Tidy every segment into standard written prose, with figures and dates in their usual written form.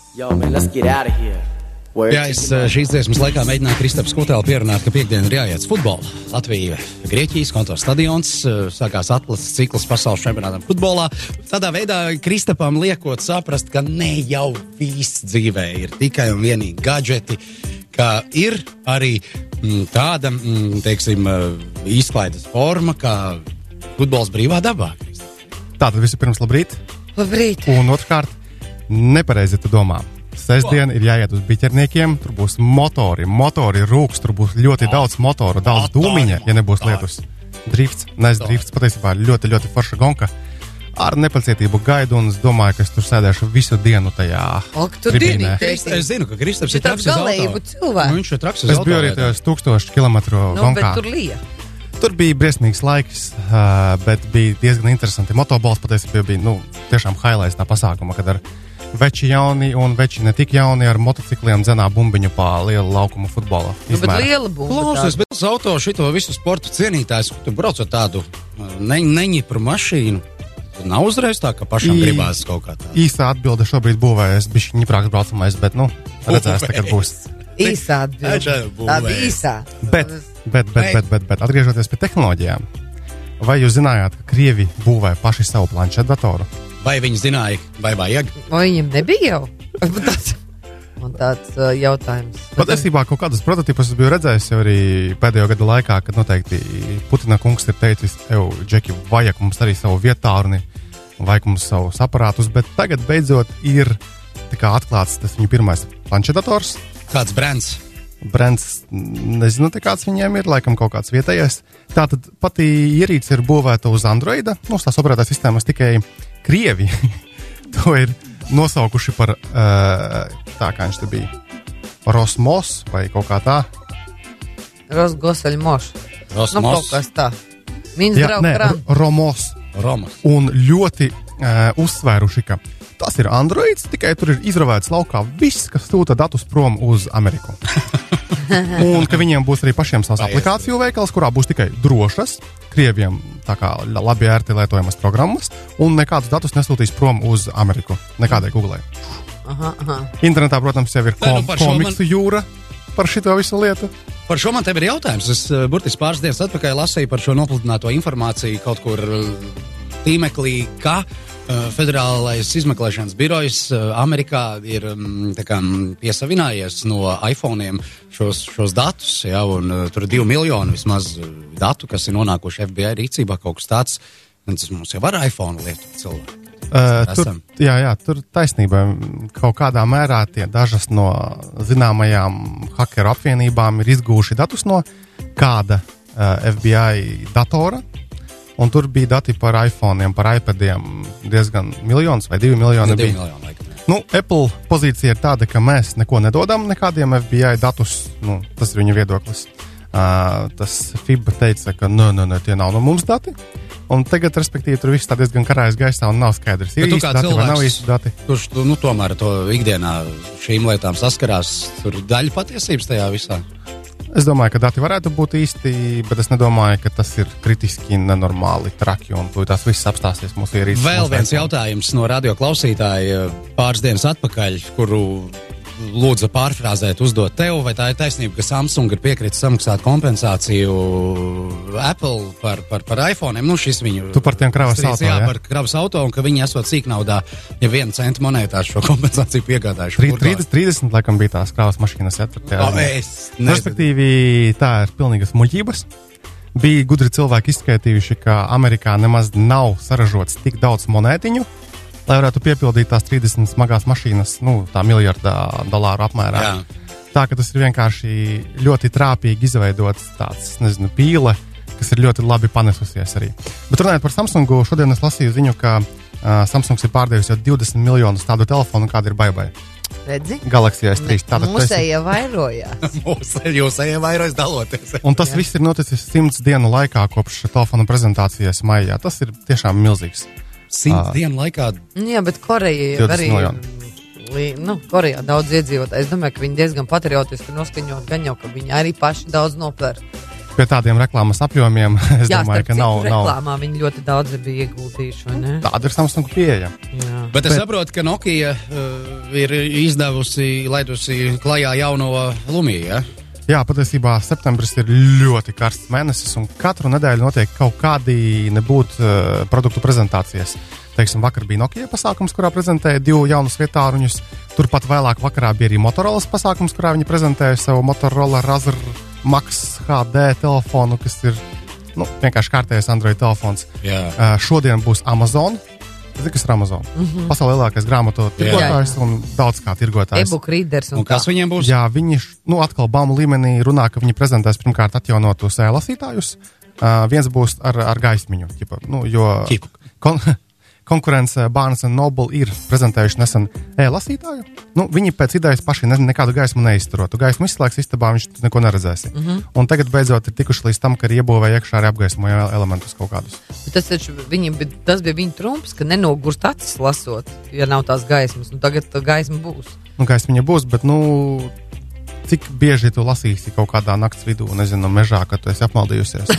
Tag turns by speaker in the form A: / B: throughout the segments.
A: Yo, man, let's get out of here.
B: Jā, es šīs dziesmas laikā mēģināju Kristaps Kutēlu pierunāt, ka piekdien ir jāiet futbola. Latvija, Grieķijas kontos stadions, sākās atlases cikls pasaules čempionātam futbolā. Tādā veidā Kristapam liekot saprast, ka ne jau viss dzīvē ir tikai un vienīgi gadžeti, ka ir arī tāda, teiksim, izklaides forma, kā futbols brīvā dabā.
C: Tātad vispirms labrīt.
D: Labrīt.
C: Un otrkārt, nepareizi tu domā. Sestdien ir jāiet uz biķerniekiem, tur būs motori rūks, tur būs ļoti daudz motoru, daudz dūmiņa, ja nebūs lietus. Drifts, drifts patiesībā ļoti, ļoti forša gonka. Ar nepacietību gaidu un es domāju, ka es tur sēdēšu visu dienu tajā tribīnē.
B: Es zinu, ka Kristaps ir traks uz auto. Viņš ir traks uz auto.
C: Es biju arī tajos 1000 kilometru gonkā.
D: Bet tur lija.
C: Tur bija briesmīgs laiks, bet bija diezgan interesanti. Motobols patiesībā bija, tiešām highlights tā pasākuma, kad ar veči jauni un veči ne tik jauni ar motocikliem dzenā bumbiņu pā lielu laukumu futbola izmēra.
D: Bet liela bumba.
B: Klausies, bet uz auto šito visu sportu cienītājs, tu brauc ar tādu neņipru mašīnu. Nav uzreiz tā, ka pašam gribās kaut kā tā.
C: Īsā atbilde šobrīd būvējas, bišķi ņiprāks braucamais, bet, redzēs, tagad būs.
D: Īsā atbilde. Tāda īsā.
C: Bet, atgriežoties pie tehnoloģijām, vai jūs zinājāt, ka Krievi būvē paši savu planšetdatoru?
B: Vai viņi zināja, vai vajag?
D: Vai viņam nebija jau? Man tāds jautājums.
C: Patiesībā kaut kādus prototipus es biju redzējis jau arī pēdējo gadu laikā, kad noteikti Putina kungs ir teicis, Džeki, vajag mums arī savu vietāurni, vajag mums savus aparātus, bet tagad beidzot ir tikā atklāts tas viņu pirmais planšetdators.
B: Kāds brands?
C: Brands, nezinu, kāds viņiem ir, laikam kaut kāds vietējais. Tātad pati ierīce ir būvēta uz Androida, tās operētās sistēmas tikai Krievi to ir nosaukuši par, tā kā viņš te bija, Rosmos vai kaut kā tā.
D: Rosgosaļmoš.
B: Rosmos.
D: Kaut kas tā.
C: Romos. Un ļoti uzsvēruši, ka tas ir Androids, tikai tur ir izravēts laukā viss, kas sūta datus prom uz Ameriku. Un ka viņiem būs arī pašiem savs aplikāciju veikals, kurā būs tikai drošas, Krieviem tā kā labi ērti lietojamas programmas, un nekādus datus nesūtīs prom uz Ameriku, nekādai Googlei. Internetā, protams, jau ir komiksu jūra par šito visu lietu.
B: Par šo man tev ir jautājums. Es burtiski pāris dienas atpakaļ lasīju par šo nopludināto informāciju kaut kur tīmeklī, ka Federālais izmeklēšanas birojs Amerikā ir piesavinājies no iPhone'iem šos datus, ja, un tur ir 2 miljoni vismaz datu, kas ir nonākuši FBI rīcībā, kaut kas tāds. Tas mums jau var iPhone lietot cilvēku.
C: Tur taisnība kaut kādā mērā tie dažas no zināmajām hakeru apvienībām ir izgūši datus no kāda FBI datora. Un tur bija dati par iPhone'iem, par iPadiem diezgan miljonus vai 2 miljoni.
B: 2 miljoni, laikam.
C: Apple pozīcija ir tāda, ka mēs neko nedodam nekādiem FBI datus. Tas ir viņa viedoklis. Tas FIB teica, ka tie nav no mums dati. Un tagad, respektīvi, tur viss tā diezgan karājas gaisā un nav skaidrs. Ir īsti dati vai nav īsti dati.
B: Kurš tomēr to ikdienā šīm lietām saskarās, tur daļa patiesības tajā visā.
C: Es domāju, ka dati varētu būt īsti, bet es nedomāju, ka tas ir kritiski nenormāli traki un tās viss apstāsies mūsu ierīces.
B: Vēl viens jautājums no radio klausītāja pāris dienas atpakaļ, kuru lūdza pārfrāzēt, uzdot tev, vai tā ir taisnība, ka Samsung ir piekritis samaksāt kompensāciju Apple par iPhone'iem? Šis viņu...
C: Tu par tiem kravas auto,
B: jā? Par kravas auto, un ka viņi esot sīknaudā, ja 1 centa monētās šo kompensāciju piegādājuši.
C: 30 laikam bija tās kravas mašīnas. Respektīvi, tā ir pilnīgas muļķības. Bija gudri cilvēki izskaitījuši, ka Amerikā nemaz nav saražots tik daudz monētiņu, lai varētu piepildīt tās 30 smagās mašīnas, tā $1 miljardu apmērā. Jā. Tā, ka tas ir vienkārši ļoti trāpīgi izveidots tāds, pīle, kas ir ļoti labi panesusies arī. Bet runājot par Samsungu, šodien es lasīju ziņu, ka Samsungs ir pārdevis jau 20 miljonus tādu telefonu, kāda ir Baibai.
D: Redzi?
C: Galaxy S3.
D: Mūsēja vairojās.
B: Jūsēja vairojas daloties.
C: Un tas viss ir noticis 100 dienu laikā kopš telefona prezentācijas maijā. Tas ir tiešām milzīgs.
B: 100 dienu laikā?
D: Jā, bet Koreja arī... Korejā daudz iedzīvotāji. Es domāju, ka viņi diezgan patriotiski noskaņot, gan jau, ka viņi arī paši daudz nopēr.
C: pie tādiem reklāmas apjomiem, es domāju, ka nav.
D: Reklāmā viņi ļoti daudz bija ieguldījuši, vai ne?
C: Tāda ir Samsung pieeja.
B: Bet es saprotu, ka Nokia ir laidusi klajā jauno Lumiju, ja?
C: Jā, patiesībā septembris ir ļoti karsts mēnesis, un katru nedēļu notiek kaut kādi produktu prezentācijas. Teiksim, vakar bija Nokia pasākums, kurā prezentēja 2 jaunus vietāruņus. Turpat vēlāk vakarā bija arī Motorolas pasākums, kurā viņi prezentēja savu Motorola Razr Max HD telefonu, kas ir vienkārši kārtējais Android telefons. Šodien būs Amazon. Zini, kas ir Amazon? Pasaulē lielākais grāmatu tirgotājs un daudz kā tirgotājs.
D: E-book readers un
B: kas viņiem būs?
C: Jā, viņi atkal baumu līmenī runā, ka viņi prezentēs pirmkārt atjaunotus lasītājus. Viens būs ar gaismiņu. Konkurence Barnes & Noble ir prezentējuši nesen e-lasītāju. Viņi pēc idejas paši nekādu gaismu neizturo. Tu gaismu izslēgs istabā, viņš neko neredzēsi. Un tagad beidzot ir tikuši līdz tam, ka ir iebūvēja iekšā arī apgaismoja elementus kaut kādus.
D: Tas bija viņa trumps, ka nenogurst acis lasot, ja nav tās gaismas. Tagad gaisma būs.
C: Gaismiņa būs, bet cik bieži tu lasīsi kaut kādā nakts vidū, mežā, kad tu esi apmaldījusies.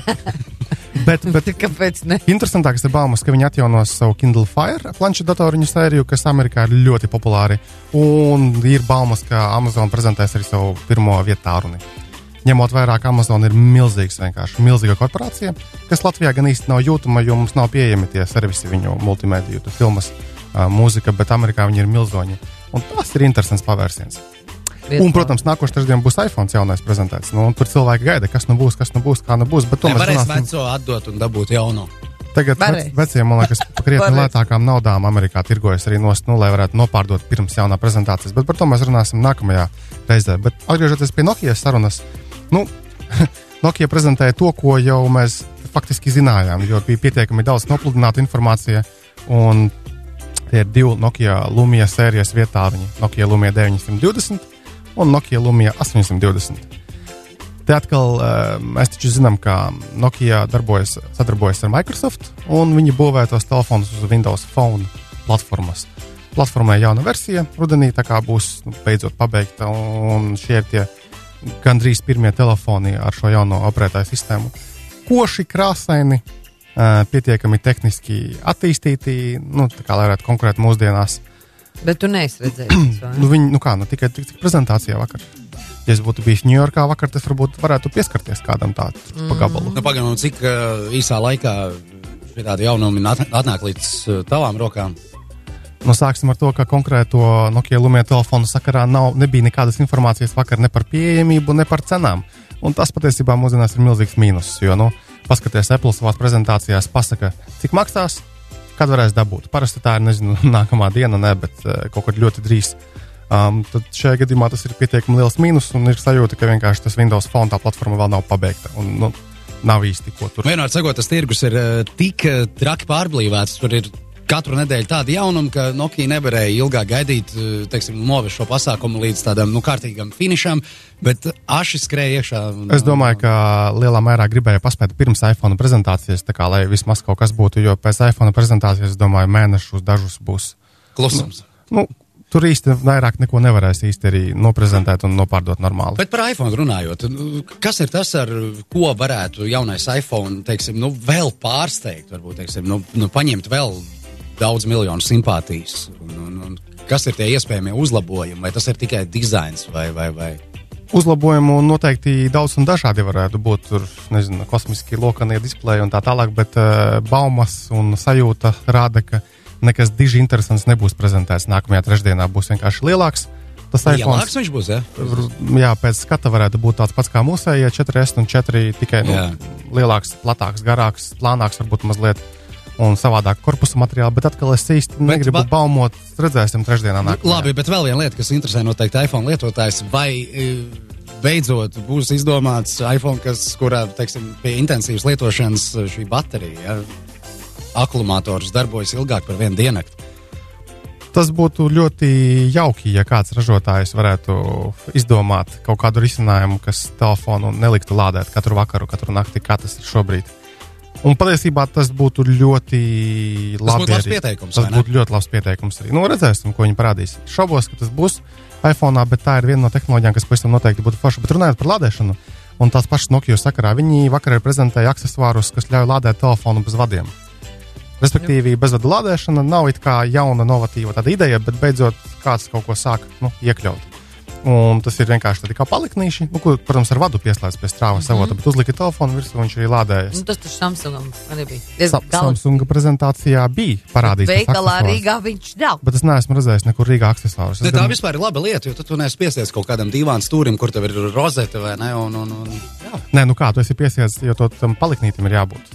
C: Bet
D: kāpēc ne?
C: Interesantākais ir baumas, ka viņi atjaunos savu Kindle Fire planšetdatoriņu sēriju, kas Amerikā ir ļoti populāri. Un ir baumas, ka Amazon prezentēs arī savu pirmo vietāruni. Ņemot vairāk, Amazon ir milzīga korporācija, kas Latvijā gan īsti nav jūtama, jo mums nav pieejami tie servisi viņu multimediju, filmas, mūzika, bet Amerikā viņi ir milzoņi. Un tas ir interesants pavērsiens. Un, protams, nākošais trešdien būs iPhone jaunais prezentēts. Tur cilvēki gaida, kas būs, kā būs. Bet to mēs
B: varēs veco atdot un dabūt jauno.
C: Tagad veciem, man liekas, pa krietni lētākām naudām Amerikā tirgojas arī lai varētu nopārdot pirms jaunā prezentācijas. Bet par to mēs runāsim nākamajā reizē. Bet atgriežoties pie Nokijas sarunas, Nokia prezentēja to, ko jau mēs faktiski zinājām, jo bija pietiekami daudz nopludināta informācija. Un tie ir 2 Nokia Lumia sērijas vietāruņi. Nokia Lumia 920 un Nokia Lumia 820. Te atkal mēs taču zinām, ka Nokia sadarbojas ar Microsoft, un viņi būvē tos telefonus uz Windows Phone platformas. Platformai jauna versija rudenī, tā kā būs beidzot pabeigta, un šie ir tie gandrīz pirmie telefoni ar šo jauno operētāju sistēmu. Koši, krāsaini, pietiekami tehniski attīstīti, tā kā lai varētu konkurēt mūsdienās.
D: Bet tu neesi redzējis, vai?
C: Tikai prezentācijā vakar. Ja es būtu bijis Ņujorkā vakar, tas varbūt varētu pieskarties kādam tādu pa gabalu.
B: Pagaidām, cik īsā laikā šie tādi jaunumi atnāk līdz tavām rokām?
C: Sāksim ar to, ka konkrēto Nokia Lumia telefonu sakarā nebija nekādas informācijas vakar ne par pieejamību, ne par cenām. Un tas patiesībā mūsdienās ir milzīgs mīnus, jo, paskaties, Apple savās prezentācijās pasaka, cik maksās, kad varēs dabūt. Parasti tā ir, nākamā diena, bet kaut kur ļoti drīz. Tad šajā gadījumā tas ir pietiekami liels mīnus un ir sajūta, ka vienkārši tas Windows Phone tā platforma vēl nav pabeigta un nav īsti ko tur.
B: Vienmēr sakot, tas tirgus ir tik traki pārblīvēts, tur ir katru nedēļu tādi jaunumi, ka Nokia nevarēja ilgāk gaidīt, novest šo pasākumu līdz tādam, kārtīgam finišam, bet aši skrēja iekšā.
C: Es domāju, ka lielā mērā gribēja paspēt pirms iPhone prezentācijas, tā kā, lai vismaz kaut kas būtu, jo pēc iPhone prezentācijas, es domāju, mēnešus dažus būs.
B: Klusums.
C: Tur īsti vairāk neko nevarēs īsti arī noprezentēt un nopārdot normāli.
B: Bet par iPhone runājot, kas ir tas, ar ko varētu jaunais iPhone, vēl pārsteigt, varbūt, paņemt vēl daudz miljonu simpātijas? Un kas ir tie iespējamie uzlabojumi? Vai tas ir tikai dizains vai?
C: Uzlabojumu noteikti daudz un dažādi varētu būt. Tur, kosmiski lokanie displeji un tā tālāk, bet baumas un sajūta rāda, ka nekas diži interesants nebūs prezentēts. Nākamajā trešdienā būs vienkārši lielāks. Tas
B: lielāks viņš būs, ja?
C: Jā, pēc skata varētu būt tāds pats kā mūsējie 4S un 4, tikai lielāks, platāks, garāks, plānāks varbūt mazliet un savādāk korpusa materiāli, bet atkal es īsti negribu baumot, redzēsim trešdienā nākamajā.
B: Labi, bet vēl viena lieta, kas interesē noteikti iPhone lietotājs, vai beidzot būs izdomāts iPhone, kurā, pie intensīvas lietošanas šī baterija, akumulātors darbojas ilgāk par 1 diennakti.
C: Tas būtu ļoti jauki, ja kāds ražotājs varētu izdomāt kaut kādu risinājumu, kas telefonu neliktu lādēt katru vakaru, katru nakti, kā tas ir šobrīd. Un patiesībā tas būtu ļoti labi.
B: Tas būtu labs pieteikums.
C: Tas būtu ļoti labs pieteikums arī. Redzēsim, ko viņi parādīs. Šaubos, ka tas būs iPhone'ā, bet tā ir viena no tehnoloģijām, kas pavisam noteikti būtu forša. Bet runājot par lādēšanu, Un tās pašas Nokia sakarā viņi vakarā prezentēja aksesuārus, kas ļauj lādēt telefonu bez vadiem. Respektīvi, bezvadu lādēšana nav it kā jauna, novatīva tāda ideja, bet beidzot kāds kaut ko sāk iekļaut. Un tas ir vienkārši tādi kā paliknīši, kur, protams, ar vadu pieslēdz pie strāvas avota, bet uzlika telefonu virsū, viņš arī lādējas.
D: Tas taču Samsungam arī bija.
C: Samsunga prezentācijā bija parādīts tas aksesuārs.
D: Veikalā Rīgā viņš nav.
C: Bet es neesmu redzējis nekur Rīgā aksesuārus.
B: Tā vispār ir laba lieta, jo tu neesi piesies kaut kādam dīvānu stūrim, kur tev ir rozete vai ne, jā.
C: Nē, kā, tu esi piesies, jo tam paliknītim ir jābūt.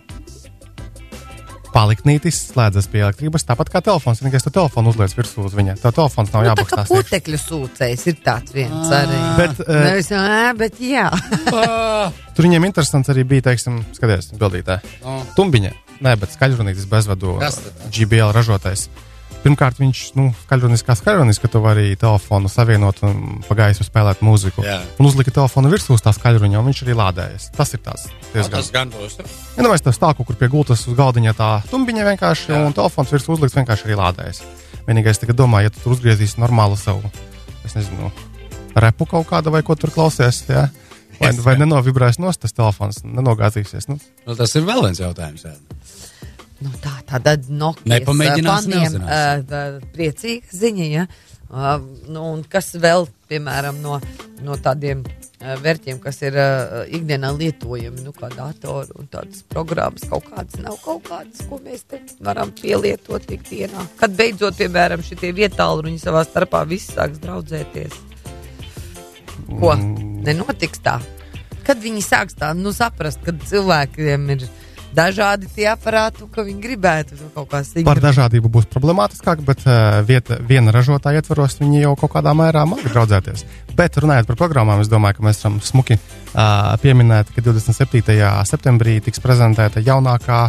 C: Paliknītis slēdzas pie elektrības, tāpat kā telefons. Tikai tu telefonu uzliec virsū uz viņa. Tev telefons nav jābakstās.
D: Tā kā putekļu sūcējs ir tāds viens arī. Bet jā.
C: Tur viņiem interesants arī bija, teiksim, skaties, bildītē. Tumbiņa. Nē, bet skaļrunītis bezvadu GBL ražotais. Pirmkārt, viņš, skaļrunis, ka tu vari telefonu savienot un pa gaisu spēlēt mūziku. Jā. Un uzlika telefonu virsū uz tā skaļruņa, un viņš arī lādējas. Tas ir tāds diezgan.
B: Tas gan būs.
C: Ja nu vairs tev stāv kaut kur pie gultas uz galdiņa tā tumbiņa vienkārši, un telefons virsū uzliks vienkārši arī lādējas. Vienīgais tagad domā, ja tu tur uzgriezīs normālu savu, es nezinu, repu kaut kādu vai ko tur klausies, jā? Vai nenovibrēs nost tas telefons, nenogāzīsies.
B: Tas ir vēl viens jautājums, jā.
D: Tāda Nokias
B: faniem
D: priecīga ziņa, ja? Un kas vēl, piemēram, no tādiem vērķiem, kas ir ikdienā lietojami, kā datoru un tādas programmas, kaut kādas, ko mēs te varam pielietot ikdienā. Kad beidzot, piemēram, šitie vietālruņi savā starpā visi sāks draudzēties. Ko? Nenotiks tā? Kad viņi sāks tā, saprast, kad cilvēkiem ir dažādi tie aparāti, ka viņi gribētu kaut kā signalizēt.
C: Par dažādību būs problemātiskāk, bet viena ražotāja ietvaros viņi jau kaut kādā mērā māki draudzēties. Bet runājot par programmām, es domāju, ka mēs varam smuki pieminēt, ka 27. septembrī tiks prezentēta jaunākā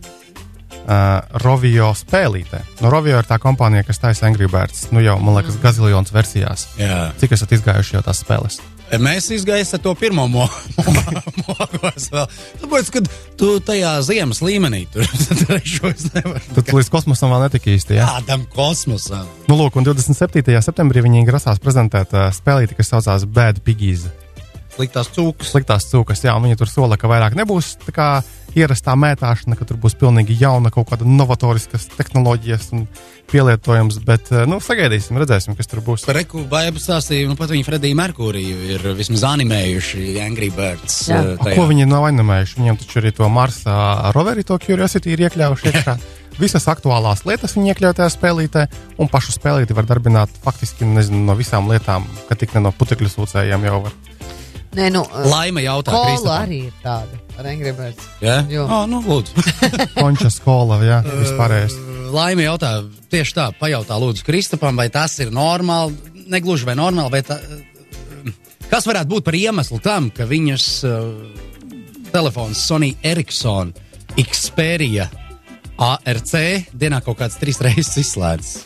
C: Rovio spēlīte. Rovio ir tā kompānija, kas taisa Angry Birds, jau, man liekas, gaziljons versijās. Jā. Cik esat izgājuši jau tās spēles?
B: Mēs izgaisam to pirmo mogos vēl. Tāpēc, kad tu tajā ziemas līmenī tur trešos nevar.
C: Tad līdz kosmosam vēl netika īsti, jā?
B: Tādam kosmosam.
C: Lūk, un 27. septembrī viņi grasās prezentēt spēlīti, kas saucās Bad Piggies.
B: Sliktās
C: cūkas, jā, un viņi tur sola, ka vairāk nebūs tā kā ierastā mētāšana, ka tur būs pilnīgi jauna kaut kāda novatoriskas tehnoloģijas un pielietojums, bet, sagaidīsim, redzēsim, kas tur būs.
B: Par Reku Baibu stāstīju, pat viņi Frediju Merkuriju ir vismaz animējuši Angry Birds.
C: Ko viņi nav animējuši? Viņiem taču arī to Marsa roveri, to Curiosity ir iekļaujuši iekšā. Visas aktuālās lietas viņi iekļauj tajā spēlītē, un pašu spēlīti var darbināt faktiski, no visām lietām, ka tik ne no putekļu sūcējiem jau var.
D: Nē,
B: Laima jautā,
D: Kristapam. Kola arī ir tāda ar Angry Birds.
B: Jā? Lūdzu.
C: Konča skola, jā, vispārējais.
B: Laima jautā, tieši tā, pajautā lūdzu Kristapam, vai tas ir normāli, negluži vai normāli, vai tā, kas varētu būt par iemeslu tam, ka viņas telefons Sony Ericsson Xperia ARC dienā kaut kāds 3 reizes izslēdzas.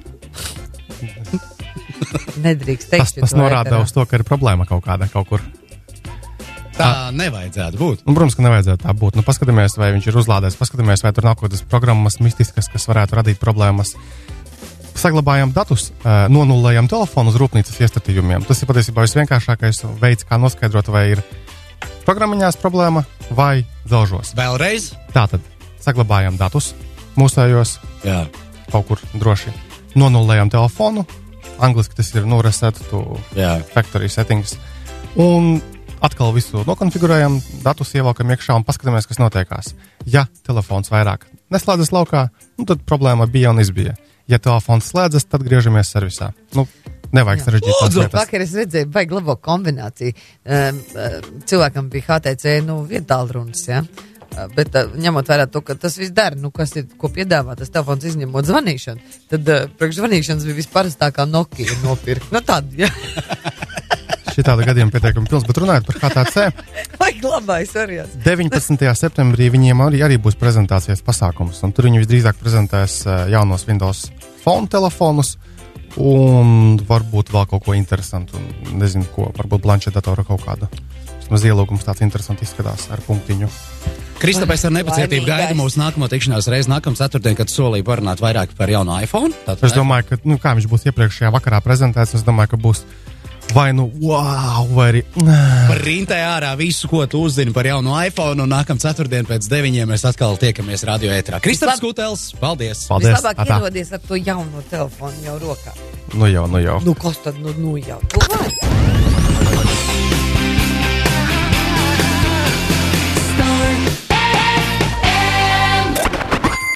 D: Nedrīkst teikt.
C: Tas norāda uz to, ka ir problēma kaut kāda kaut kur.
B: Tā nevajadzētu būt.
C: Protams, ka nevajadzētu tā būt. Paskatāmies, vai viņš ir uzlādējis, paskatāmies, vai tur nav kaut kādas programmas mistiskas, kas varētu radīt problēmas. Saglabājam datus, nonullējam telefonu uz rūpnīcas iestatījumiem. Tas ir patiesībā visvienkāršākais veids, kā noskaidrot, vai ir programmiņās problēma vai dzelžos.
B: Vēlreiz?
C: Tātad, saglabājam datus mūsējos, kaut kur droši. Nonullējam telefonu, angliski tas ir reset to factory settings, un atkal visu nokonfigurējam, datus ievelkam iekšā un paskatāmies, kas notiekās. Ja telefons vairāk neslēdzas laukā, tad problēma bija un izbija. Ja telefons slēdzas, tad griežamies servisā. Nevajag sarežģīt tās lietas.
D: Vakar es redzēju, vajag labo kombināciju. Cilvēkam bija HTC, vietālrunis, ja? Bet ņemot vērā to, ka tas viss dara, kas ir, ko piedāvā tas telefons izņemot zvanīšanu, tad priekš zvanīšanas bija visparastākā Nokia nopirkt. Tāda, ja.
C: Šitāda gadījuma pietiekami pilns, bet runājot par HTC.
D: Vajag labais variants.
C: 19. septembrī viņiem arī būs prezentācijas pasākums, un tur viņi visdrīzāk prezentēs jaunos Windows Phone telefonus, un varbūt vēl kaut ko interesantu, un nezinu ko, varbūt planšetdatoru kaut kādu. Vismaz ielūgums tāds interesants izskatās ar punktiņu.
B: Kristapais ar nepacietību gaida mūsu nākamo tikšanās reizi nākamā ceturtdien, kad solīja parunāt vairāk par jaunu iPhone.
C: Es domāju, ka, kā viņš būs iepriekšējā vakarā prezentēts, es domāju, ka būs vai nu wow, vai arī...
B: Rintē ārā visu, ko tu uzzini par jaunu iPhone, un nākam ceturtdien pēc 9 mēs atkal tiekamies radio ētrā. Kristaps Kūtels, paldies!
D: Vislabāk ierodies ar to jauno telefonu jau rokā.
C: Nu jau.
D: Nu kas tad, nu jau.